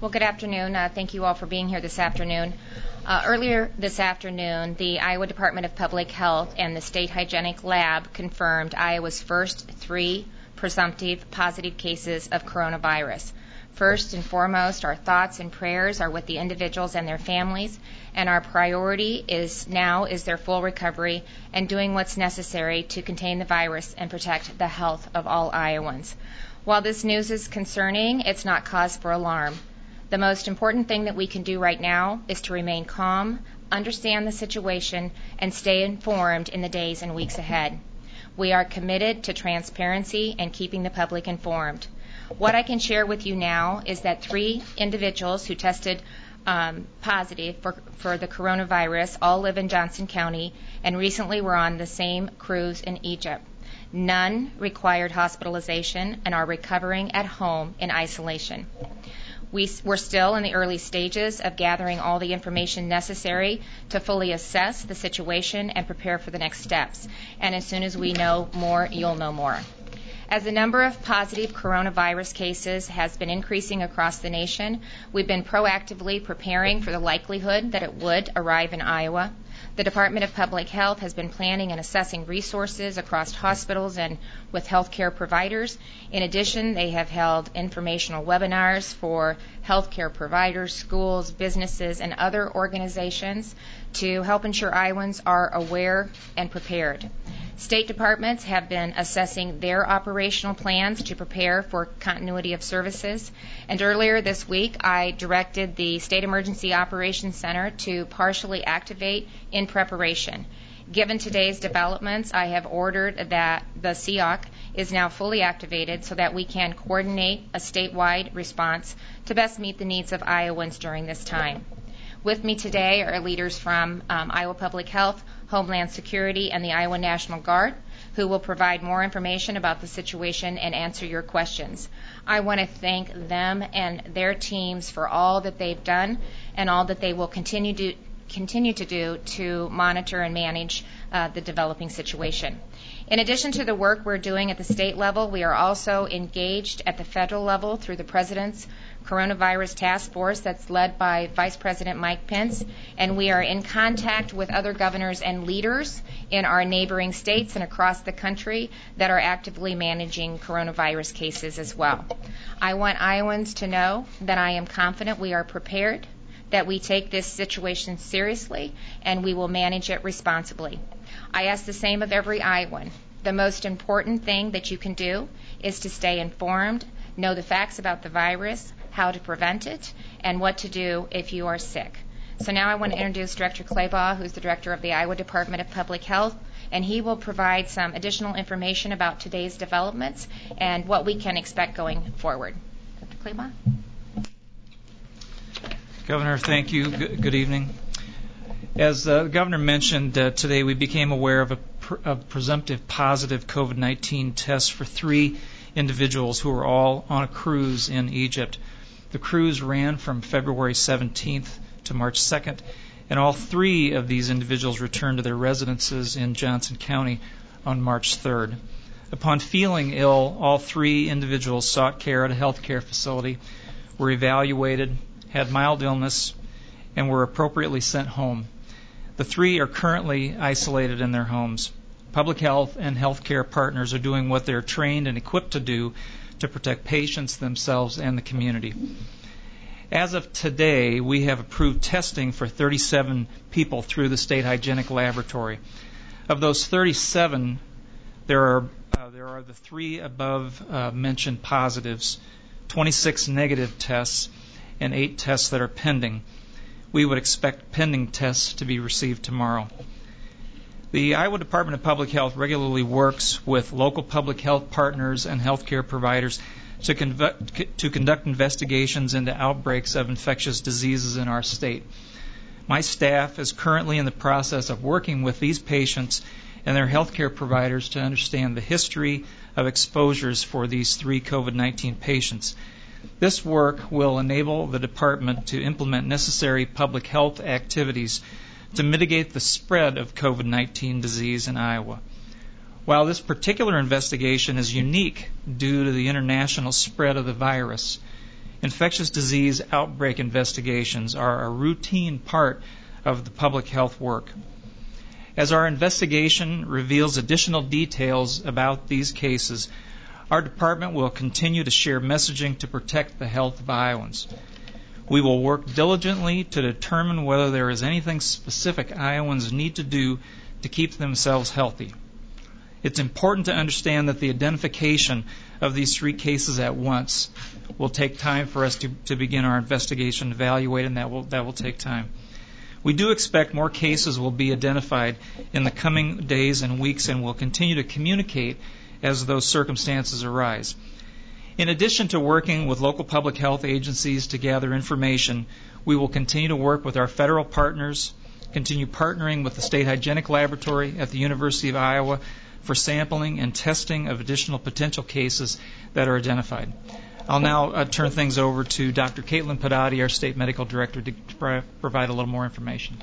Well, good afternoon. Thank you all for being here this afternoon. Earlier this afternoon, the Iowa Department of Public Health and the State Hygienic Lab confirmed Iowa's first 3 presumptive positive cases of coronavirus. First and foremost, our thoughts and prayers are with the individuals and their families, and our priority is their full recovery and doing what's necessary to contain the virus and protect the health of all Iowans. While this news is concerning, it's not cause for alarm. The most important thing that we can do right now is to remain calm, understand the situation, and stay informed in the days and weeks ahead. We are committed to transparency and keeping the public informed. What I can share with you now is that 3 individuals who tested positive for the coronavirus all live in Johnson County and recently were on the same cruise in Egypt. None required hospitalization and are recovering at home in isolation. We're still in the early stages of gathering all the information necessary to fully assess the situation and prepare for the next steps. And as soon as we know more, you'll know more. As the number of positive coronavirus cases has been increasing across the nation, we've been proactively preparing for the likelihood that it would arrive in Iowa. The Department of Public Health has been planning and assessing resources across hospitals and with healthcare providers. In addition, they have held informational webinars for healthcare providers, schools, businesses, and other organizations to help ensure Iowans are aware and prepared. State departments have been assessing their operational plans to prepare for continuity of services. And earlier this week, I directed the State Emergency Operations Center to partially activate in preparation. Given today's developments, I have ordered that the SEOC is now fully activated so that we can coordinate a statewide response to best meet the needs of Iowans during this time. With me today are leaders from Iowa Public Health, Homeland Security, and the Iowa National Guard, who will provide more information about the situation and answer your questions. I want to thank them and their teams for all that they've done and all that they will continue to do to monitor and manage the developing situation. In addition to the work we're doing at the state level, we are also engaged at the federal level through the President's Coronavirus Task Force that's led by Vice President Mike Pence, and we are in contact with other governors and leaders in our neighboring states and across the country that are actively managing coronavirus cases as well. I want Iowans to know that I am confident we are prepared, that we take this situation seriously, and we will manage it responsibly. I ask the same of every Iowan. The most important thing that you can do is to stay informed, know the facts about the virus, how to prevent it, and what to do if you are sick. So now I want to introduce Director Claybaugh, who's the Director of the Iowa Department of Public Health, and he will provide some additional information about today's developments and what we can expect going forward. Dr. Claybaugh? Governor, thank you. Good evening. As the Governor mentioned, today we became aware of a presumptive positive COVID-19 test for 3 individuals who were all on a cruise in Egypt. The cruise ran from February 17th to March 2nd, and all 3 of these individuals returned to their residences in Johnson County on March 3rd. Upon feeling ill, all 3 individuals sought care at a health care facility, were evaluated, had mild illness, and were appropriately sent home. The 3 are currently isolated in their homes. Public health and healthcare partners are doing what they're trained and equipped to do to protect patients, themselves, and the community. As of today, we have approved testing for 37 people through the State Hygienic Laboratory. Of those 37, there are the 3 above mentioned positives, 26 negative tests, and 8 tests that are pending. We would expect pending tests to be received tomorrow. The Iowa Department of Public Health regularly works with local public health partners and healthcare providers to conduct investigations into outbreaks of infectious diseases in our state. My staff is currently in the process of working with these patients and their healthcare providers to understand the history of exposures for these 3 COVID-19 patients. This work will enable the department to implement necessary public health activities to mitigate the spread of COVID-19 disease in Iowa. While this particular investigation is unique due to the international spread of the virus, Infectious disease outbreak investigations are a routine part of the public health work. As our investigation reveals additional details about these cases, our department will continue to share messaging to protect the health of Iowans. We will work diligently to determine whether there is anything specific Iowans need to do to keep themselves healthy. It's important to understand that the identification of these 3 cases at once will take time for us to begin our investigation, evaluate, and that will take time. We do expect more cases will be identified in the coming days and weeks, and will continue to communicate as those circumstances arise. In addition to working with local public health agencies to gather information, we will continue to work with our federal partners, continue partnering with the State Hygienic Laboratory at the University of Iowa for sampling and testing of additional potential cases that are identified. I'll now turn things over to Dr. Caitlin Pedati, our State Medical Director, to provide a little more information.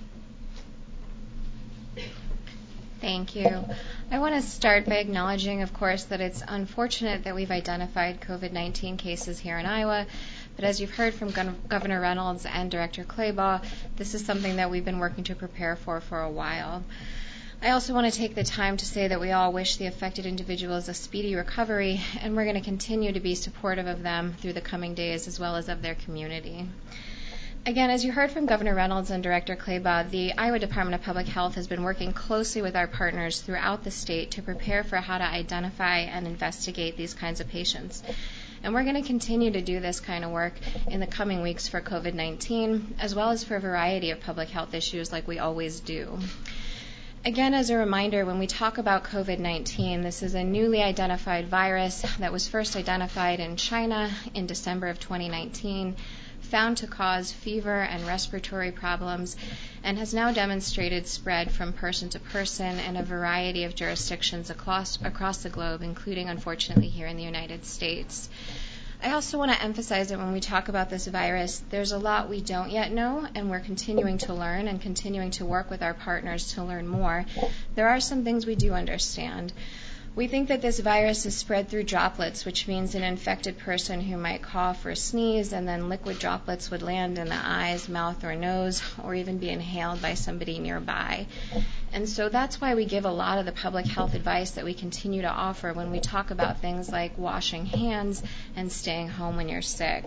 Thank you. I want to start by acknowledging, of course, that it's unfortunate that we've identified COVID-19 cases here in Iowa, but as you've heard from Governor Reynolds and Director Claybaugh, this is something that we've been working to prepare for a while. I also want to take the time to say that we all wish the affected individuals a speedy recovery, and we're going to continue to be supportive of them through the coming days as well as of their community. Again, as you heard from Governor Reynolds and Director Claybaugh, the Iowa Department of Public Health has been working closely with our partners throughout the state to prepare for how to identify and investigate these kinds of patients. And we're going to continue to do this kind of work in the coming weeks for COVID-19, as well as for a variety of public health issues like we always do. Again, as a reminder, when we talk about COVID-19, this is a newly identified virus that was first identified in China in December of 2019, found to cause fever and respiratory problems, and has now demonstrated spread from person to person in a variety of jurisdictions across the globe, including, unfortunately, here in the United States. I also want to emphasize that when we talk about this virus, there's a lot we don't yet know, and we're continuing to learn and continuing to work with our partners to learn more. There are some things we do understand. We think that this virus is spread through droplets, which means an infected person who might cough or sneeze, and then liquid droplets would land in the eyes, mouth, or nose, or even be inhaled by somebody nearby. And so that's why we give a lot of the public health advice that we continue to offer when we talk about things like washing hands and staying home when you're sick.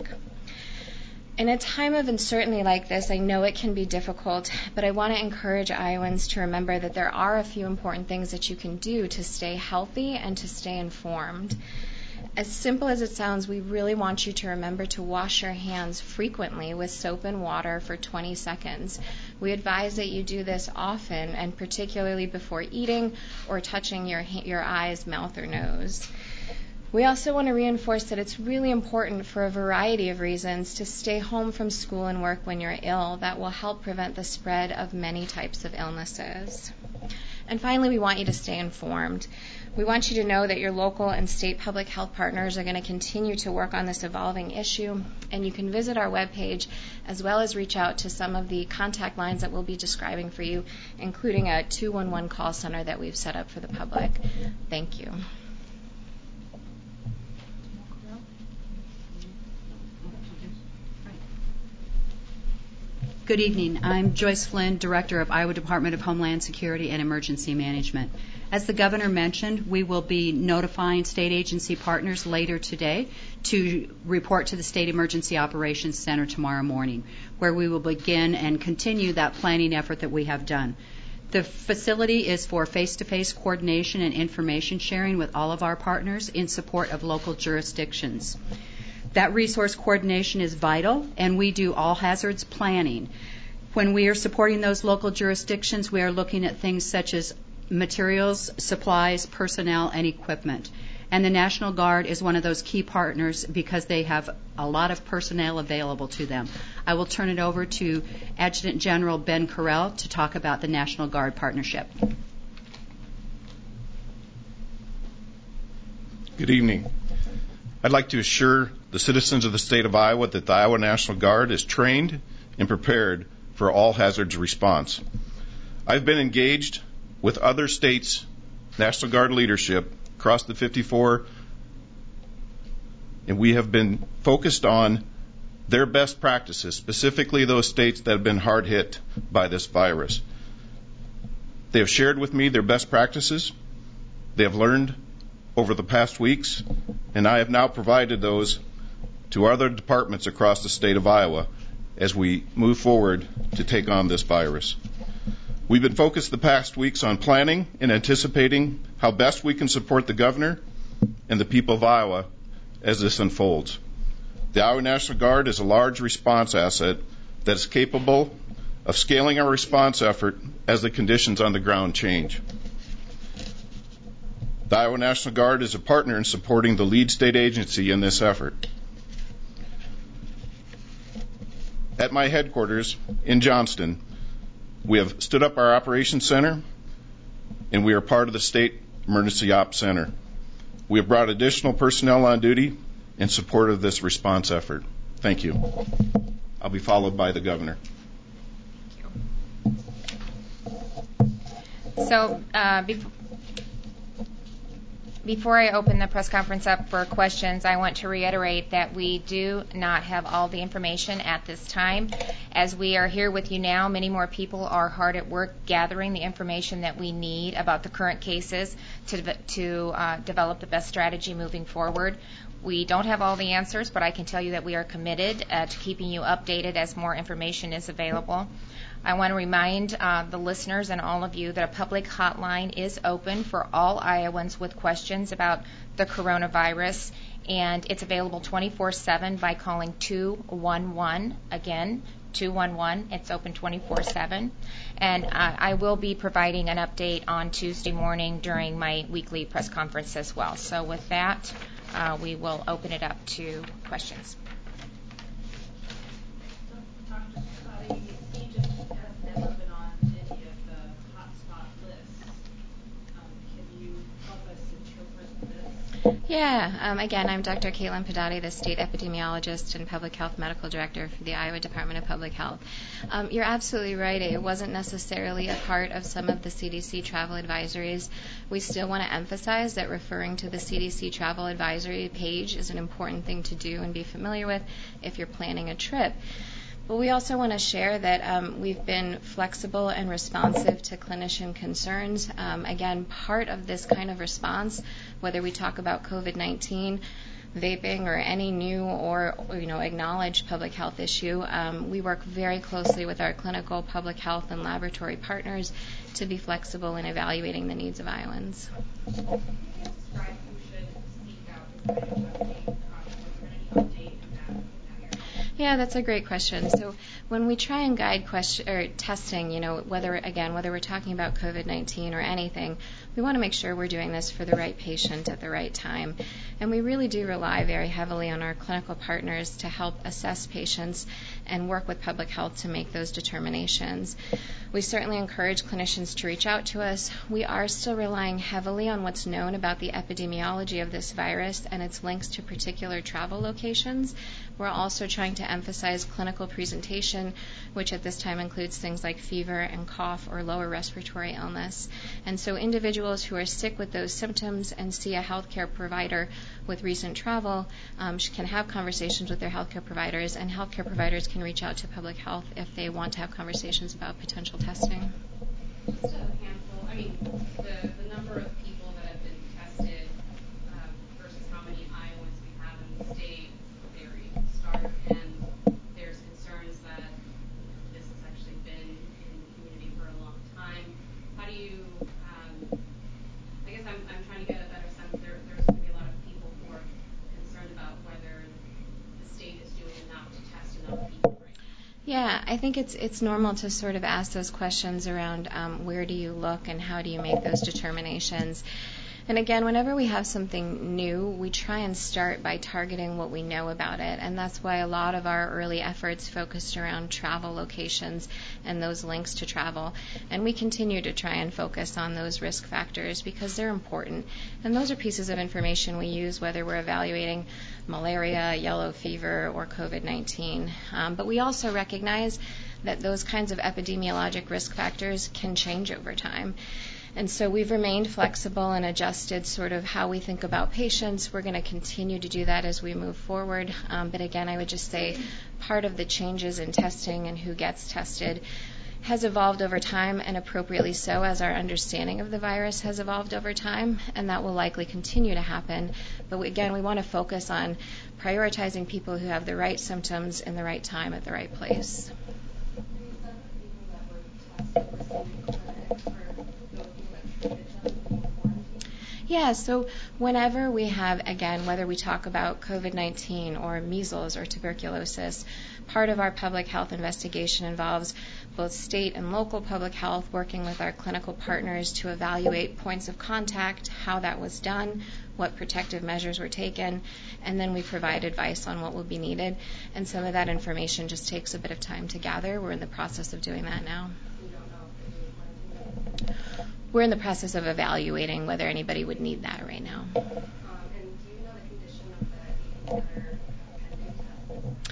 In a time of uncertainty like this, I know it can be difficult, but I want to encourage Iowans to remember that there are a few important things that you can do to stay healthy and to stay informed. As simple as it sounds, we really want you to remember to wash your hands frequently with soap and water for 20 seconds. We advise that you do this often, and particularly before eating or touching your eyes, mouth, or nose. We also want to reinforce that it's really important for a variety of reasons to stay home from school and work when you're ill. That will help prevent the spread of many types of illnesses. And finally, we want you to stay informed. We want you to know that your local and state public health partners are going to continue to work on this evolving issue, and you can visit our webpage as well as reach out to some of the contact lines that we'll be describing for you, including a 211 call center that we've set up for the public. Thank you. Good evening. I'm Joyce Flynn, Director of Iowa Department of Homeland Security and Emergency Management. As the Governor mentioned, we will be notifying state agency partners later today to report to the State Emergency Operations Center tomorrow morning, where we will begin and continue that planning effort that we have done. The facility is for face-to-face coordination and information sharing with all of our partners in support of local jurisdictions. That resource coordination is vital, and we do all hazards planning. When we are supporting those local jurisdictions, we are looking at things such as materials, supplies, personnel, and equipment. And the National Guard is one of those key partners because they have a lot of personnel available to them. I will turn it over to Adjutant General Ben Carell to talk about the National Guard partnership. Good evening. I'd like to assure the citizens of the state of Iowa that the Iowa National Guard is trained and prepared for all hazards response. I've been engaged with other states' National Guard leadership across the 54 and we have been focused on their best practices, specifically those states that have been hard hit by this virus. They have shared with me their best practices. They have learned over the past weeks, and I have now provided those to other departments across the state of Iowa as we move forward to take on this virus. We've been focused the past weeks on planning and anticipating how best we can support the governor and the people of Iowa as this unfolds. The Iowa National Guard is a large response asset that is capable of scaling our response effort as the conditions on the ground change. The Iowa National Guard is a partner in supporting the lead state agency in this effort. At my headquarters in Johnston, we have stood up our operations center, and we are part of the State Emergency Ops Center. We have brought additional personnel on duty in support of this response effort. Thank you. I'll be followed by the governor. So before I open the press conference up for questions, I want to reiterate that we do not have all the information at this time. As we are here with you now, many more people are hard at work gathering the information that we need about the current cases to develop the best strategy moving forward. We don't have all the answers, but I can tell you that we are committed to keeping you updated as more information is available. I want to remind the listeners and all of you that a public hotline is open for all Iowans with questions about the coronavirus, and it's available 24/7 by calling 211. Again, 211. It's open 24/7. And I will be providing an update on Tuesday morning during my weekly press conference as well. So with that, we will open it up to questions. Yeah, again, I'm Dr. Caitlin Pedati, the State Epidemiologist and Public Health Medical Director for the Iowa Department of Public Health. You're absolutely right. It wasn't necessarily a part of some of the CDC travel advisories. We still want to emphasize that referring to the CDC travel advisory page is an important thing to do and be familiar with if you're planning a trip. But we also want to share that we've been flexible and responsive to clinician concerns. Again, part of this kind of response, whether we talk about COVID-19, vaping, or any new or acknowledged public health issue, we work very closely with our clinical, public health, and laboratory partners to be flexible in evaluating the needs of Iowans. Yeah, that's a great question. So when we try and guide testing, whether we're talking about COVID-19 or anything, we want to make sure we're doing this for the right patient at the right time. And we really do rely very heavily on our clinical partners to help assess patients and work with public health to make those determinations. We certainly encourage clinicians to reach out to us. We are still relying heavily on what's known about the epidemiology of this virus and its links to particular travel locations. We're also trying to emphasize clinical presentation, which at this time includes things like fever and cough or lower respiratory illness. And so individuals who are sick with those symptoms and see a healthcare provider with recent travel can have conversations with their healthcare providers, and healthcare providers can reach out to public health if they want to have conversations about potential testing. Just a handful. The number of people that have been tested versus how many Iowans we have in the state vary stark, and there's concerns that this has actually been in the community for a long time. How do you? I guess I'm trying to get a better sense. There's going to be a lot of people who are concerned about whether the state is doing enough to test enough people right now. Yeah, I think it's normal to sort of ask those questions around where do you look and how do you make those determinations. And again, whenever we have something new, we try and start by targeting what we know about it. And that's why a lot of our early efforts focused around travel locations and those links to travel. And we continue to try and focus on those risk factors because they're important. And those are pieces of information we use whether we're evaluating malaria, yellow fever, or COVID-19. But we also recognize that those kinds of epidemiologic risk factors can change over time. And so we've remained flexible and adjusted sort of how we think about patients. We're going to continue to do that as we move forward. But again, I would just say part of the changes in testing and who gets tested has evolved over time, and appropriately so, as our understanding of the virus has evolved over time, and that will likely continue to happen. But again, we want to focus on prioritizing people who have the right symptoms in the right time at the right place. Yeah, so whenever we have, again, whether we talk about COVID-19 or measles or tuberculosis, part of our public health investigation involves both state and local public health working with our clinical partners to evaluate points of contact, how that was done, what protective measures were taken, and then we provide advice on what will be needed. And some of that information just takes a bit of time to gather. We're in the process of doing that now. We're in the process of evaluating whether anybody would need that right now. And do you know the condition of the agents that are pending tests?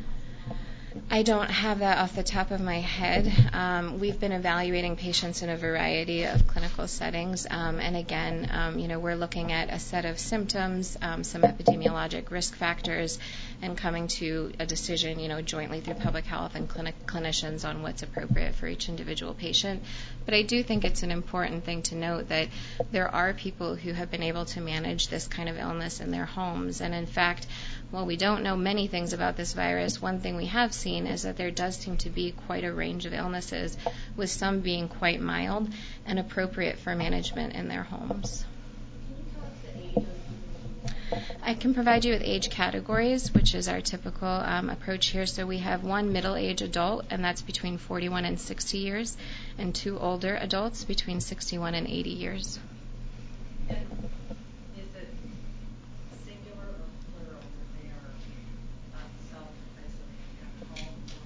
I don't have that off the top of my head. We've been evaluating patients in a variety of clinical settings, and again, we're looking at a set of symptoms, some epidemiologic risk factors, and coming to a decision, jointly through public health and clinicians on what's appropriate for each individual patient. But I do think it's an important thing to note that there are people who have been able to manage this kind of illness in their homes, and in fact, while we don't know many things about this virus, one thing we have seen is that there does seem to be quite a range of illnesses, with some being quite mild and appropriate for management in their homes. Can you tell us the age of the people? I can provide you with age categories, which is our typical approach here. So we have one middle-age adult, and that's between 41 and 60 years, and two older adults between 61 and 80 years. And is it singular or plural that they are self-isolating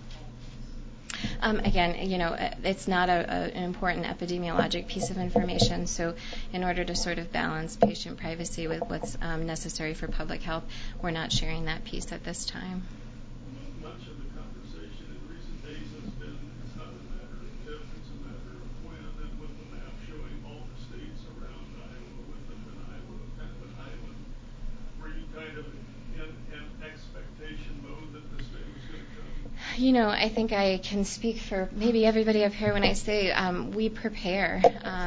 at home or homes? Again, it's not an important epidemiologic piece of information, so in order to sort of balance patient privacy with what's necessary for public health, we're not sharing that piece at this time. Much of the conversation in recent days has been, it's not a matter of if, it's a matter of when, and with the map showing all the states around Iowa, with an Iowa, kind of an island, were you kind of in an expectation mode that this day was going to come? I think I can speak for maybe everybody up here when I say we prepare,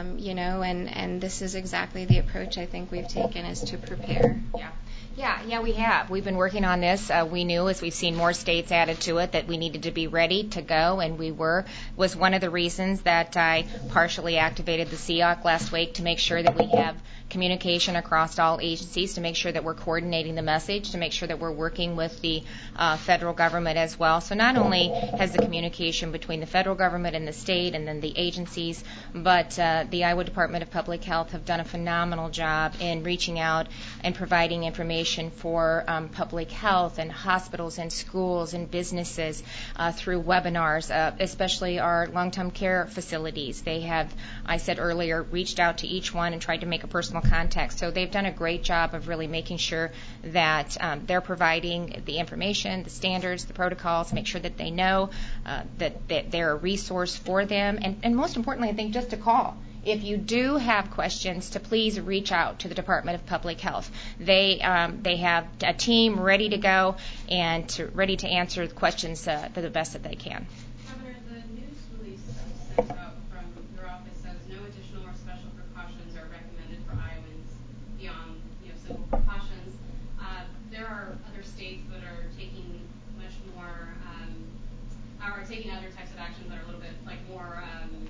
and this is exactly the approach I think we've taken, is to prepare. Yeah, we have. We've been working on this. We knew, as we've seen more states added to it, that we needed to be ready to go, and we were. Was one of the reasons that I partially activated the CEOC last week, to make sure that we have communication across all agencies, to make sure that we're coordinating the message, to make sure that we're working with the federal government as well. So not only has the communication between the federal government and the state and then the agencies, but the Iowa Department of Public Health have done a phenomenal job in reaching out and providing information for public health and hospitals and schools and businesses through webinars, especially our long-term care facilities. They have, I said earlier, reached out to each one and tried to make a personal contact. So they've done a great job of really making sure that they're providing the information, the standards, the protocols, make sure that they know that they're a resource for them, and most importantly, I think, just to call. If you do have questions, to please reach out to the Department of Public Health. They have a team ready to go and ready to answer the questions to the best that they can. Governor, the news release sent out from your office says no additional or special precautions are recommended for Iowans beyond simple precautions. There are other states that are taking much more, are taking other types of actions that are a little bit more,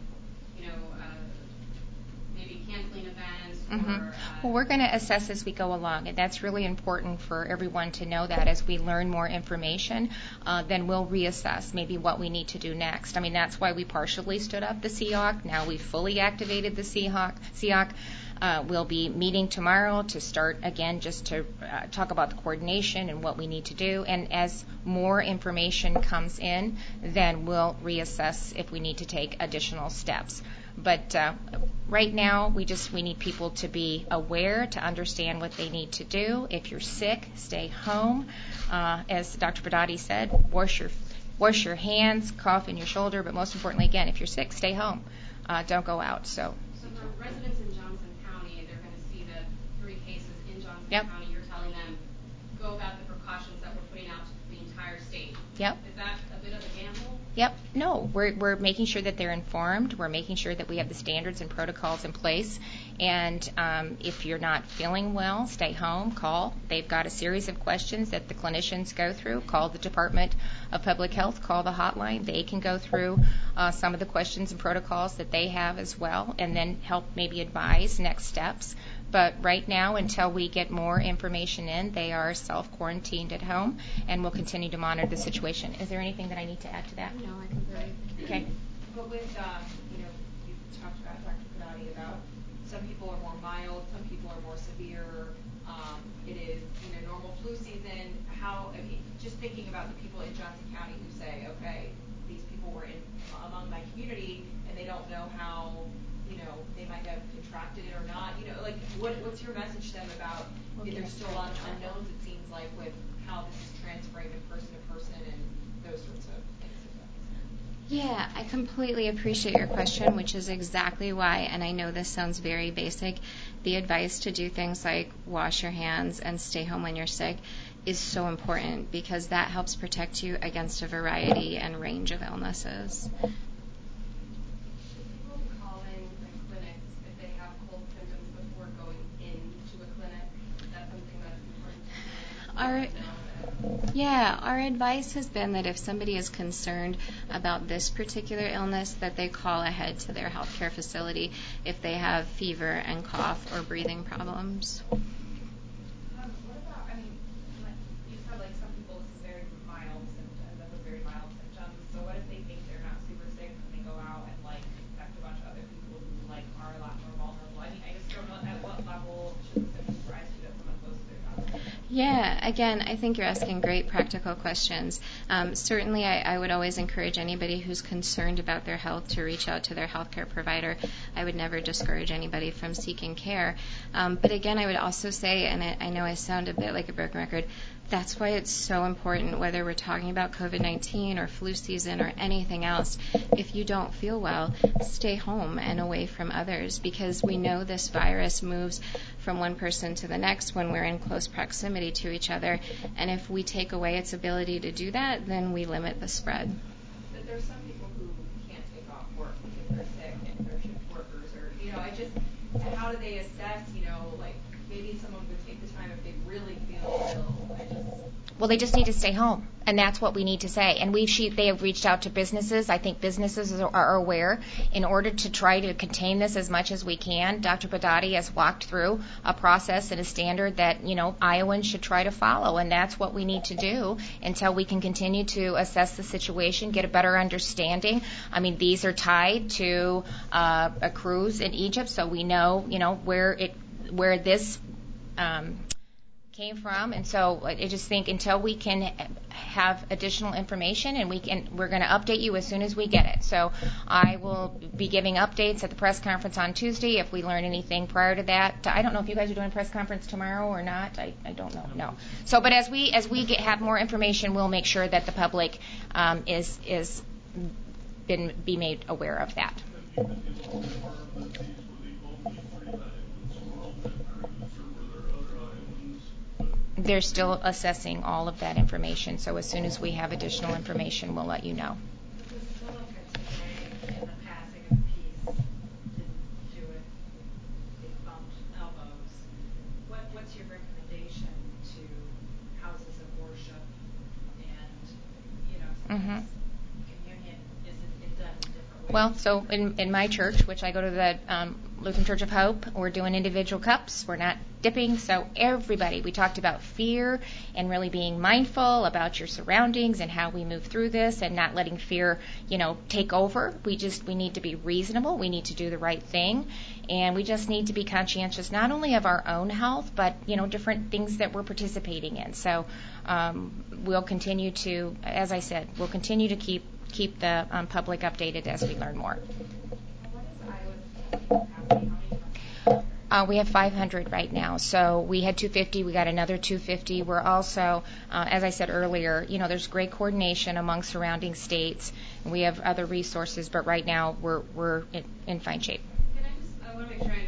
maybe can-clean events. Or, Well, we're going to assess as we go along, and that's really important for everyone to know that as we learn more information, then we'll reassess maybe what we need to do next. I mean, that's why we partially stood up the CEOC. Now we've fully activated the CEOC. We'll be meeting tomorrow to start, again, just to talk about the coordination and what we need to do. And as more information comes in, then we'll reassess if we need to take additional steps. But right now, we need people to be aware, to understand what they need to do. If you're sick, stay home. As Dr. Brodati said, wash your hands, cough in your shoulder. But most importantly, again, if you're sick, stay home. Don't go out. So for residents in Johnson County, they're going to see the 3 cases in Johnson Yep. County. You're telling them, go about the precautions that we're putting out to the entire state. Yep. Is that a bit of a gamble? Yep. No, we're making sure that they're informed. We're making sure that we have the standards and protocols in place. And if you're not feeling well, stay home, call. They've got a series of questions that the clinicians go through. Call the Department of Public Health, call the hotline. They can go through some of the questions and protocols that they have as well, and then help maybe advise next steps. But right now, until we get more information in, they are self-quarantined at home, and we'll continue to monitor the situation. Is there anything that I need to add to that? No, I completely. Okay. But with, you talked about, Dr. Padati, about some people are more mild, some people are more severe. It is, normal flu season. Just thinking about the people in Johnson County who say, okay, these people were among my community, and they don't know how, they might have contracted it or not. What's your message to them about? There's still a lot of unknowns, it seems like, with how this is transferring to person and those sorts of things. Yeah, I completely appreciate your question, which is exactly why, and I know this sounds very basic, the advice to do things like wash your hands and stay home when you're sick is so important, because that helps protect you against a variety and range of illnesses. People call in the clinics if they have cold symptoms before going into a clinic. Is that something that's important to do? Our advice has been that if somebody is concerned about this particular illness, that they call ahead to their healthcare facility if they have fever and cough or breathing problems. What about, you said some people, this is very mild symptoms, with very mild symptoms. So what if they think they're not super sick and they go out and infect a bunch of other people who are a lot more vulnerable? I just don't know at what level should the symptoms rise to that someone goes to their doctor? Yeah, again, I think you're asking great practical questions. Certainly, I would always encourage anybody who's concerned about their health to reach out to their healthcare provider. I would never discourage anybody from seeking care. But again, I would also say, and I know I sound a bit like a broken record, that's why it's so important, whether we're talking about COVID-19 or flu season or anything else, if you don't feel well, stay home and away from others, because we know this virus moves from one person to the next when we're in close proximity to each other. And if we take away its ability to do that, then we limit the spread. But there's some people who can't take off work because they're sick and they're shift workers, or, how do they assess, maybe someone would take the time if they really feel ill. Well, they just need to stay home, and that's what we need to say. And they have reached out to businesses. I think businesses are aware. In order to try to contain this as much as we can, Dr. Padati has walked through a process and a standard that, Iowans should try to follow, and that's what we need to do until we can continue to assess the situation, get a better understanding. These are tied to a cruise in Egypt, so we know, where this came from, and so I just think until we can have additional information, and we're going to update you as soon as we get it. So I will be giving updates at the press conference on Tuesday if we learn anything prior to that. I don't know if you guys are doing a press conference tomorrow or not. I don't know. No. So, but as we have more information, we'll make sure that the public is be made aware of that. They're still assessing all of that information, so as soon as we have additional information, we'll let you know. Because Silica today, in the passing of peace, didn't do it. They bumped elbows. What's your recommendation to houses of worship and, communion? Is it done in different ways? Well, so in my church, which I go to the Lutheran Church of Hope, we're doing individual cups. We're not dipping. So everybody, we talked about fear and really being mindful about your surroundings and how we move through this and not letting fear, take over. We need to be reasonable. We need to do the right thing. And we just need to be conscientious not only of our own health, but, different things that we're participating in. So we'll continue to, as I said, we'll continue to keep the public updated as we learn more. What is Iowa's capacity? How many customers? We have 500 right now. So we had 250. We got another 250. We're also, as I said earlier, there's great coordination among surrounding states. And we have other resources, but right now we're in fine shape. I want to make sure I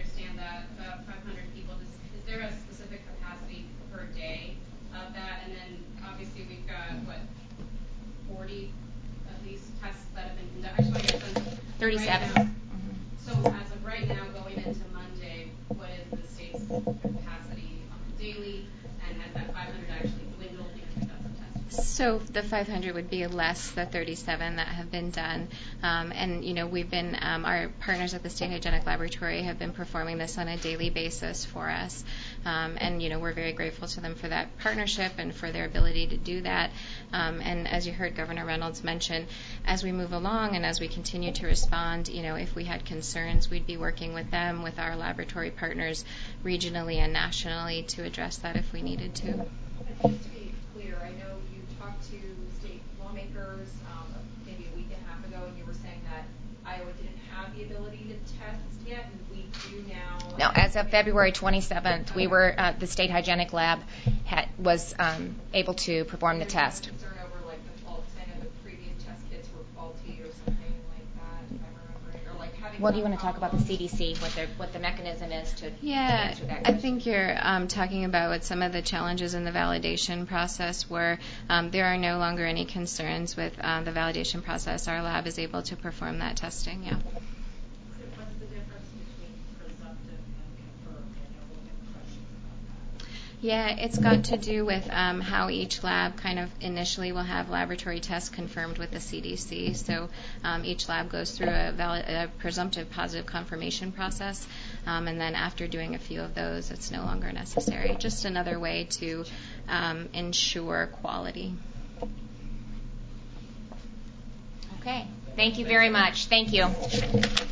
tests that have been conducted? I just want to get a sense of 37. Right now, so as of right now, going into Monday, what is the state's capacity on the daily, and has that 500 actually dwindled because we've got some tests? So the 500 would be less the 37 that have been done. And, we've been, our partners at the State Hygienic Laboratory have been performing this on a daily basis for us. And, we're very grateful to them for that partnership and for their ability to do that. And as you heard Governor Reynolds mention, as we move along and as we continue to respond, if we had concerns, we'd be working with them, with our laboratory partners regionally and nationally to address that if we needed to. And just to be clear, I know you talked to state lawmakers maybe a week and a half ago, and you were saying that Iowa didn't have the ability to test yet, and we do now. No, as of February 27th, we were the State Hygienic Lab was able to perform the test. Concern over like the faults. I know the previous test kits were faulty or something like that, if I'm remembering, or like having. Well, do you want to talk about the CDC, what the mechanism is to answer that question? I think you're talking about some of the challenges in the validation process where there are no longer any concerns with the validation process. Our lab is able to perform that testing, yeah. What's the difference between presumptive and confirmed? I know we'll get questions about that. Yeah, it's got to do with how each lab kind of initially will have laboratory tests confirmed with the CDC. So each lab goes through a presumptive positive confirmation process, and then after doing a few of those, it's no longer necessary. Just another way to ensure quality. Okay. Thank you very much. Thank you.